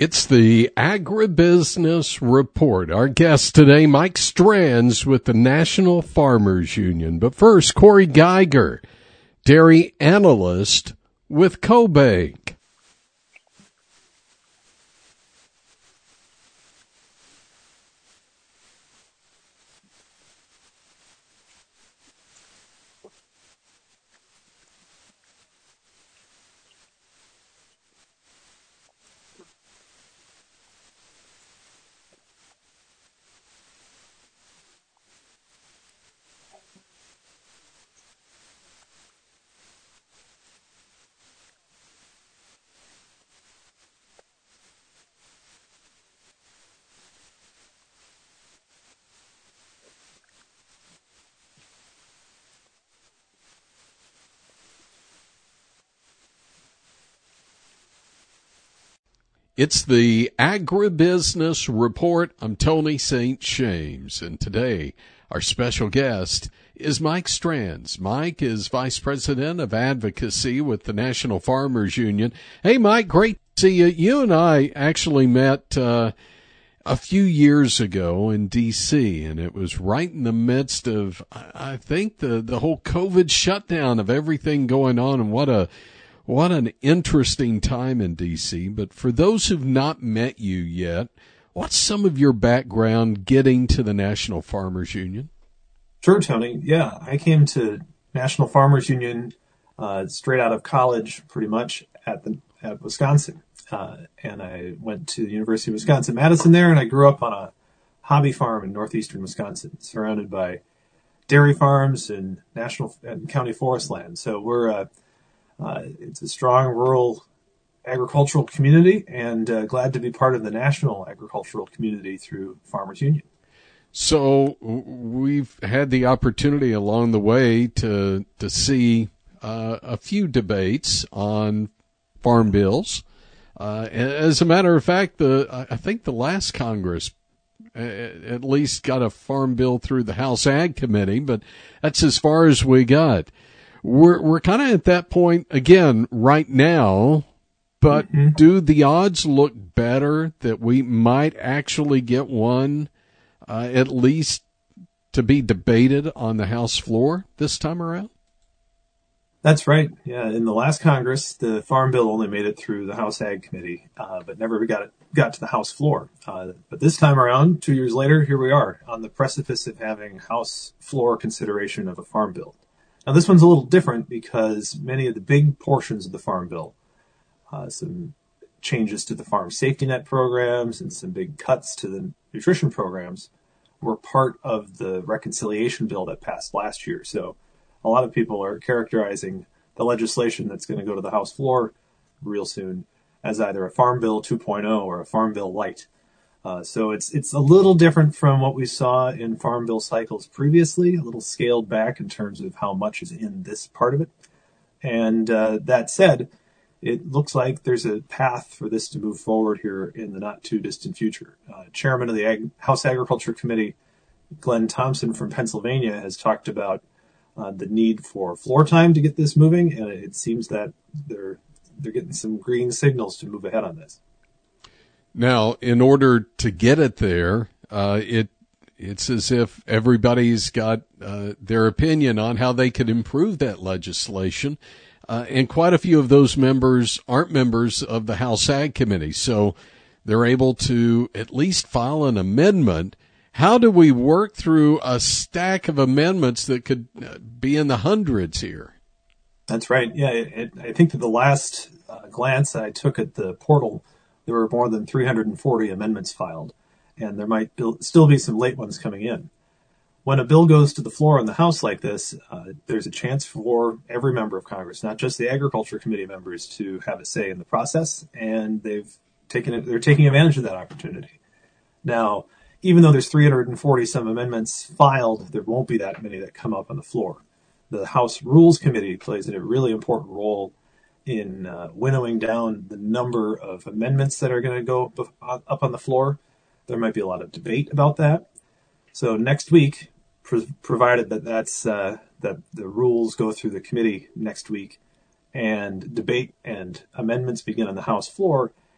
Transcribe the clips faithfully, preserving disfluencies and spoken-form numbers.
It's the Agribusiness Report. Our guest today, Mike Strands with the National Farmers Union. But first, Corey Geiger, dairy analyst with CoBank. It's the Agribusiness Report. I'm Tony Saint James, and today our special guest is Mike Strands. Mike is Vice President of Advocacy with the National Farmers Union. Hey, Mike, great to see you. You and I actually met uh, a few years ago in D C, and it was right in the midst of, I think, the, the whole COVID shutdown of everything going on, and what a What an interesting time in D C. But for those who've not met you yet, what's some of your background getting to the National Farmers Union? Sure, Tony. Yeah, I came to National Farmers Union uh, straight out of college, pretty much at the at Wisconsin, uh, and I went to the University of Wisconsin-Madison there, and I grew up on a hobby farm in northeastern Wisconsin, surrounded by dairy farms and national and county forest land. So we're uh, Uh, it's a strong rural agricultural community, and uh, glad to be part of the national agricultural community through Farmers Union. So we've had the opportunity along the way to to see uh, a few debates on farm bills. Uh, as a matter of fact, the I think the last Congress at least got a farm bill through the House Ag Committee, but that's as far as we got. We're we're kind of at that point again right now, but mm-hmm. do the odds look better that we might actually get one uh, at least to be debated on the House floor this time around? That's right. Yeah, in the last Congress, the Farm Bill only made it through the House Ag Committee, uh, but never got it got to the House floor. Uh, but this time around, two years later, here we are on the precipice of having House floor consideration of a Farm Bill. Now, this one's a little different because many of the big portions of the Farm Bill, uh, some changes to the farm safety net programs and some big cuts to the nutrition programs, were part of the reconciliation bill that passed last year. So a lot of people are characterizing the legislation that's going to go to the House floor real soon as either a Farm Bill two point oh or a Farm Bill Light. Uh, so it's it's a little different from what we saw in Farm Bill cycles previously, a little scaled back in terms of how much is in this part of it. And uh, that said, it looks like there's a path for this to move forward here in the not too distant future. Uh, Chairman of the Ag- House Agriculture Committee, Glenn Thompson from Pennsylvania, has talked about uh, the need for floor time to get this moving, and it seems that they're they're getting some green signals to move ahead on this. Now, in order to get it there, uh, it it's as if everybody's got uh, their opinion on how they could improve that legislation, uh, and quite a few of those members aren't members of the House Ag Committee, so they're able to at least file an amendment. How do we work through a stack of amendments that could be in the hundreds here? That's right. Yeah, it, it, I think that the last uh, glance I took at the portal, there were more than three hundred forty amendments filed, and there might be, still be some late ones coming in. When a bill goes to the floor in the House like this, uh, there's a chance for every member of Congress, not just the Agriculture Committee members, to have a say in the process, and they've taken it, they're taking advantage of that opportunity. Now, even though there's three hundred forty some amendments filed, there won't be that many that come up on the floor. The House Rules Committee plays a really important role in uh, winnowing down the number of amendments that are going to go up on the floor. There might be a lot of debate about that. So next week, pro- provided that that's uh, that the rules go through the committee next week, and debate and amendments begin on the House floor,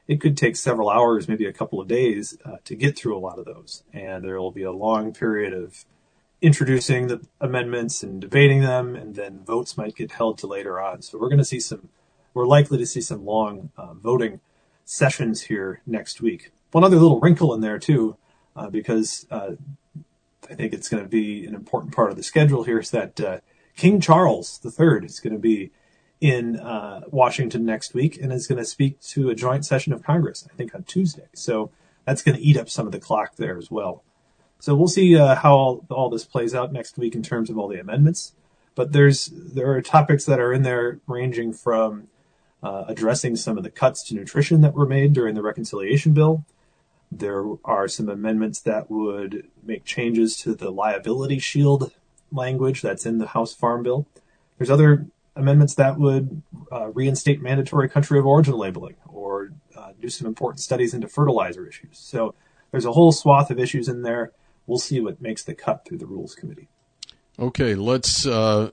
it could take several hours, maybe a couple of days, uh, to get through a lot of those. And there will be a long period of introducing the amendments and debating them, and then votes might get held to later on. So we're going to see some, we're likely to see some long uh, voting sessions here next week. One other little wrinkle in there too, uh, because uh, I think it's going to be an important part of the schedule here, is that uh, King Charles the Third is going to be in uh, Washington next week and is going to speak to a joint session of Congress, I think on Tuesday. So that's going to eat up some of the clock there as well. So we'll see uh, how all, all this plays out next week in terms of all the amendments. But there's there are topics that are in there ranging from uh, addressing some of the cuts to nutrition that were made during the reconciliation bill. There are some amendments that would make changes to the liability shield language that's in the House Farm Bill. There's other amendments that would uh, reinstate mandatory country of origin labeling or uh, do some important studies into fertilizer issues. So there's a whole swath of issues in there. We'll see what makes the cut through the Rules Committee. Okay, let's uh,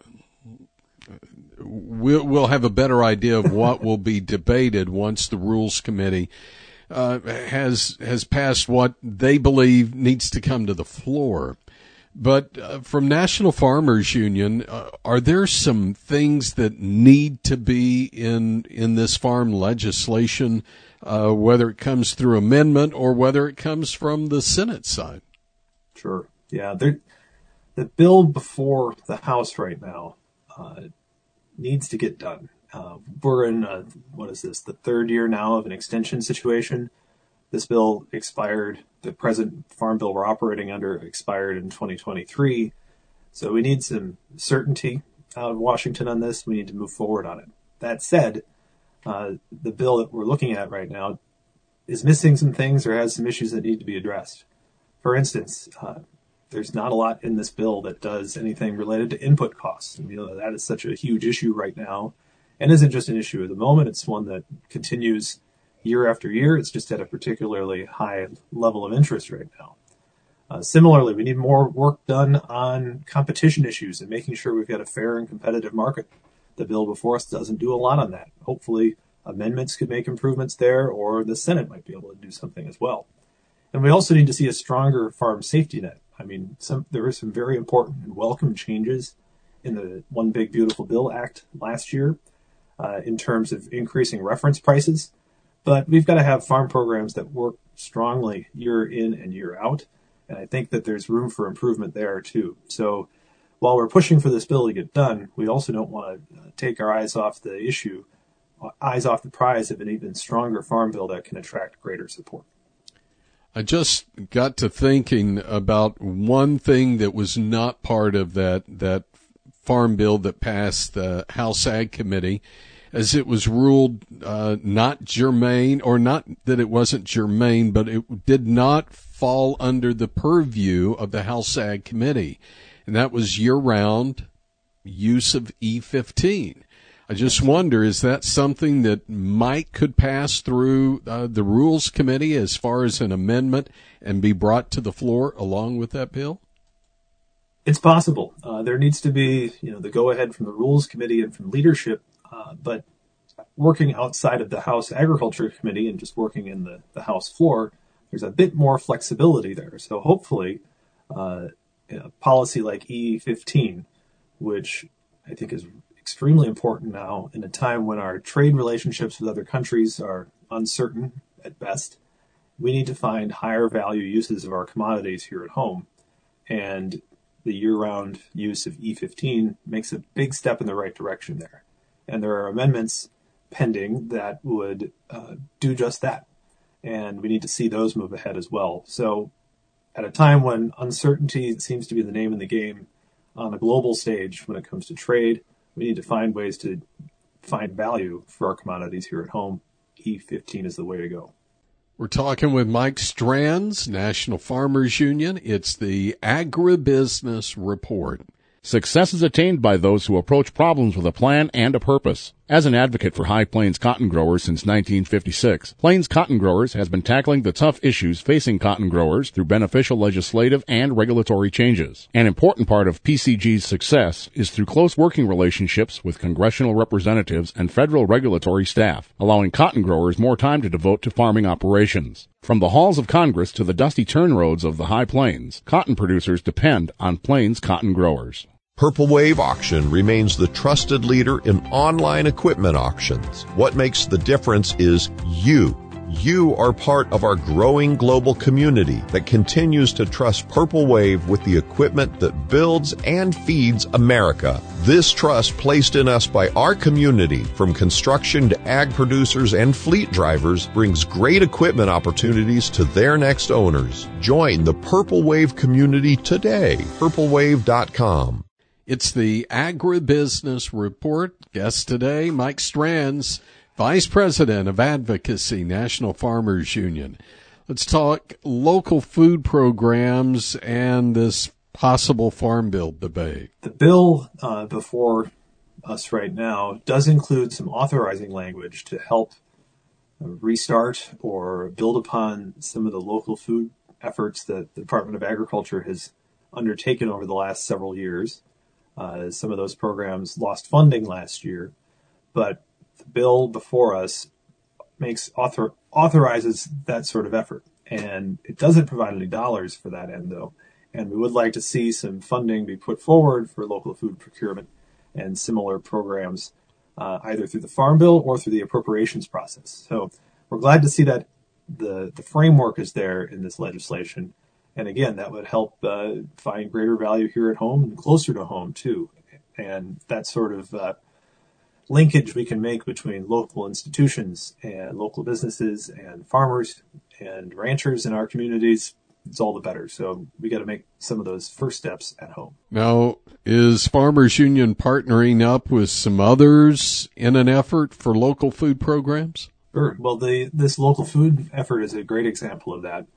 we'll, we'll have a better idea of what will be debated once the Rules Committee uh, has has passed what they believe needs to come to the floor. But uh, from National Farmers Union, uh, are there some things that need to be in in this farm legislation, uh, whether it comes through amendment or whether it comes from the Senate side? Sure. Yeah, there, the bill before the House right now uh, needs to get done. Uh, we're in, a, what is this, the third year now of an extension situation. This bill expired, the present farm bill we're operating under expired in twenty twenty-three. So we need some certainty out of Washington on this. We need to move forward on it. That said, uh, the bill that we're looking at right now is missing some things or has some issues that need to be addressed. For instance, uh, there's not a lot in this bill that does anything related to input costs. And, you know, that is such a huge issue right now and isn't just an issue at the moment. It's one that continues year after year. It's just at a particularly high level of interest right now. Uh, similarly, we need more work done on competition issues and making sure we've got a fair and competitive market. The bill before us doesn't do a lot on that. Hopefully, amendments could make improvements there, or the Senate might be able to do something as well. And we also need to see a stronger farm safety net. I mean, some, there were some very important and welcome changes in the One Big Beautiful Bill Act last year uh, in terms of increasing reference prices. But we've got to have farm programs that work strongly year in and year out. And I think that there's room for improvement there too. So while we're pushing for this bill to get done, we also don't want to take our eyes off the issue, eyes off the prize of an even stronger farm bill that can attract greater support. I just got to thinking about one thing that was not part of that, that farm bill that passed the House Ag Committee, as it was ruled uh, not germane, or not that it wasn't germane, but it did not fall under the purview of the House Ag Committee, and that was year-round use of E fifteen. I just wonder, is that something that might could pass through uh, the Rules Committee as far as an amendment and be brought to the floor along with that bill? It's possible. Uh, there needs to be, you know, the go-ahead from the Rules Committee and from leadership, uh, but working outside of the House Agriculture Committee and just working in the, the House floor, there's a bit more flexibility there. So hopefully uh, a policy like E fifteen, which I think is extremely important now in a time when our trade relationships with other countries are uncertain at best. We need to find higher value uses of our commodities here at home. And the year-round use of E fifteen makes a big step in the right direction there. And there are amendments pending that would uh, do just that. And we need to see those move ahead as well. So at a time when uncertainty seems to be the name of the game on a global stage when it comes to trade, we need to find ways to find value for our commodities here at home. E fifteen is the way to go. We're talking with Mike Strands, National Farmers Union. It's the Agribusiness Report. Success is attained by those who approach problems with a plan and a purpose. As an advocate for High Plains cotton growers since nineteen fifty-six, Plains Cotton Growers has been tackling the tough issues facing cotton growers through beneficial legislative and regulatory changes. An important part of P C G's success is through close working relationships with congressional representatives and federal regulatory staff, allowing cotton growers more time to devote to farming operations. From the halls of Congress to the dusty turn roads of the High Plains, cotton producers depend on Plains cotton growers. Purple Wave Auction remains the trusted leader in online equipment auctions. What makes the difference is you. You are part of our growing global community that continues to trust Purple Wave with the equipment that builds and feeds America. This trust placed in us by our community, from construction to ag producers and fleet drivers, brings great equipment opportunities to their next owners. Join the Purple Wave community today. purple wave dot com. It's the Agribusiness Report. Guest today, Mike Strands, Vice President of Advocacy, National Farmers Union. Let's talk local food programs and this possible farm bill debate. The bill uh, before us right now does include some authorizing language to help restart or build upon some of the local food efforts that the Department of Agriculture has undertaken over the last several years. Uh, some of those programs lost funding last year, but the bill before us makes author authorizes that sort of effort, and it doesn't provide any dollars for that end, though. And we would like to see some funding be put forward for local food procurement and similar programs, uh, either through the Farm Bill or through the appropriations process. So we're glad to see that the the framework is there in this legislation. And again, that would help uh, find greater value here at home and closer to home, too. And that sort of uh, linkage we can make between local institutions and local businesses and farmers and ranchers in our communities, it's all the better. So we got to make some of those first steps at home. Now, is Farmers Union partnering up with some others in an effort for local food programs? Sure. Well, the, this local food effort is a great example of that.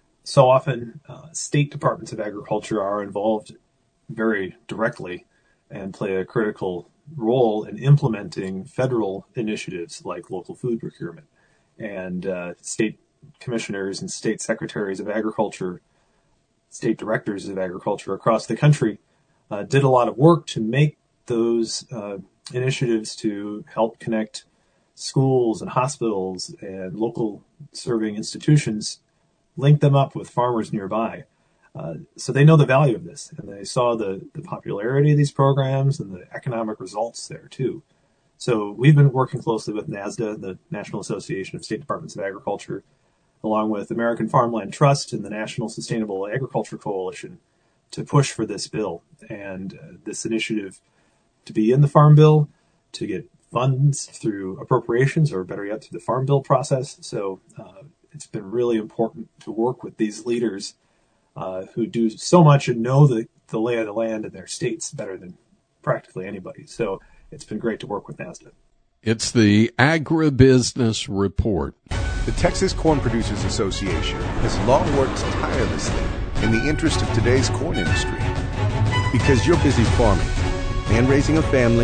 So often, uh, state departments of agriculture are involved very directly and play a critical role in implementing federal initiatives like local food procurement. And uh, state commissioners and state secretaries of agriculture, state directors of agriculture across the country uh, did a lot of work to make those uh, initiatives to help connect schools and hospitals and local serving institutions, link them up with farmers nearby. Uh, so they know the value of this, and they saw the, the popularity of these programs and the economic results there too. So we've been working closely with NASDA, the National Association of State Departments of Agriculture, along with American Farmland Trust and the National Sustainable Agriculture Coalition, to push for this bill and uh, this initiative to be in the Farm Bill, to get funds through appropriations, or better yet, through the Farm Bill process. So uh, it's been really important to work with these leaders uh, who do so much and know the, the lay of the land in their states better than practically anybody. So it's been great to work with NASDA. It's the Agribusiness Report. The Texas Corn Producers Association has long worked tirelessly in the interest of today's corn industry. Because you're busy farming and raising a family,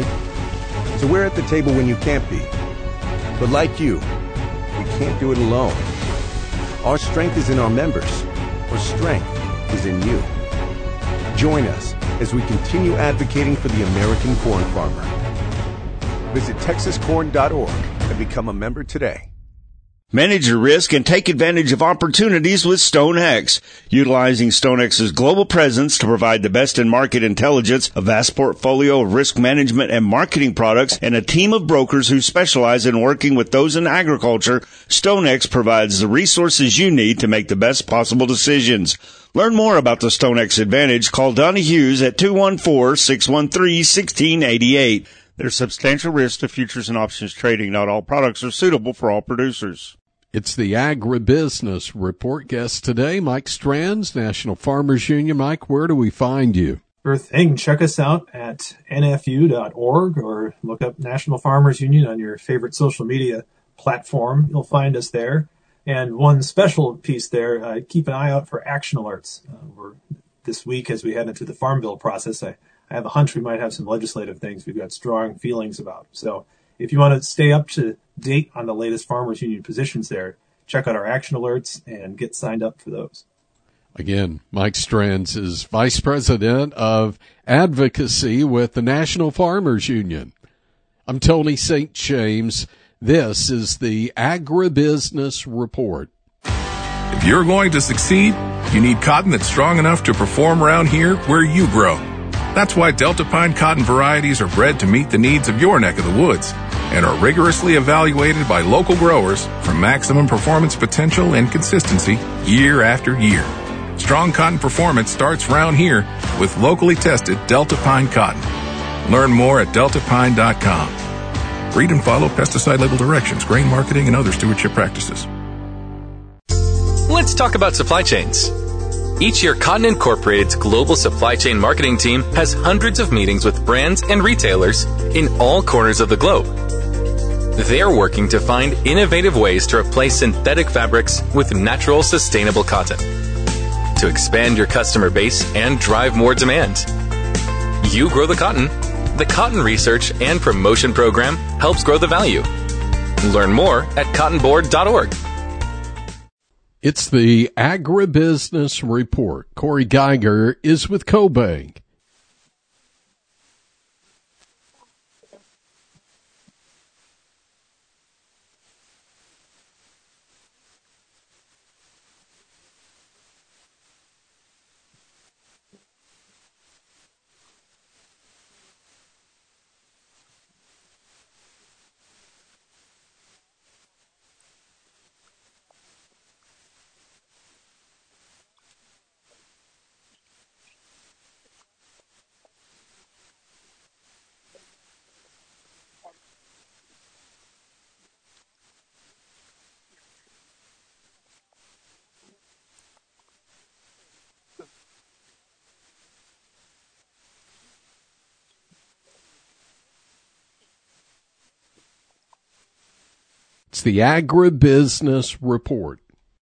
so we're at the table when you can't be. But like you, we can't do it alone. Our strength is in our members. Our strength is in you. Join us as we continue advocating for the American corn farmer. Visit texas corn dot org and become a member today. Manage your risk and take advantage of opportunities with StoneX. Utilizing StoneX's global presence to provide the best in market intelligence, a vast portfolio of risk management and marketing products, and a team of brokers who specialize in working with those in agriculture, StoneX provides the resources you need to make the best possible decisions. Learn more about the StoneX Advantage. Call Donnie Hughes at two one four, six one three, one six eight eight. There's substantial risk to futures and options trading. Not all products are suitable for all producers. It's the Agribusiness Report. Guest today, Mike Strands, National Farmers Union. Mike, where do we find you? Sure thing. Check us out at N F U dot org or look up National Farmers Union on your favorite social media platform. You'll find us there. And one special piece there, uh, keep an eye out for action alerts. Uh, we're, this week, as we head into the Farm Bill process, I I have a hunch we might have some legislative things we've got strong feelings about. So if you want to stay up to date on the latest Farmers Union positions there, check out our action alerts and get signed up for those. Again, Mike Strands is Vice President of Advocacy with the National Farmers Union. I'm Tony Saint James. This is the Agribusiness Report. If you're going to succeed, you need cotton that's strong enough to perform around here where you grow. That's why Delta Pine cotton varieties are bred to meet the needs of your neck of the woods and are rigorously evaluated by local growers for maximum performance potential and consistency year after year. Strong cotton performance starts around here with locally tested Delta Pine cotton. Learn more at delta pine dot com. Read and follow pesticide label directions, grain marketing, and other stewardship practices. Let's talk about supply chains. Each year, Cotton Incorporated's global supply chain marketing team has hundreds of meetings with brands and retailers in all corners of the globe. They're working to find innovative ways to replace synthetic fabrics with natural, sustainable cotton, to expand your customer base and drive more demand. You grow the cotton. The Cotton Research and Promotion Program helps grow the value. Learn more at cotton board dot org. It's the Agribusiness Report. Corey Geiger is with CoBank. It's the Agribusiness Report.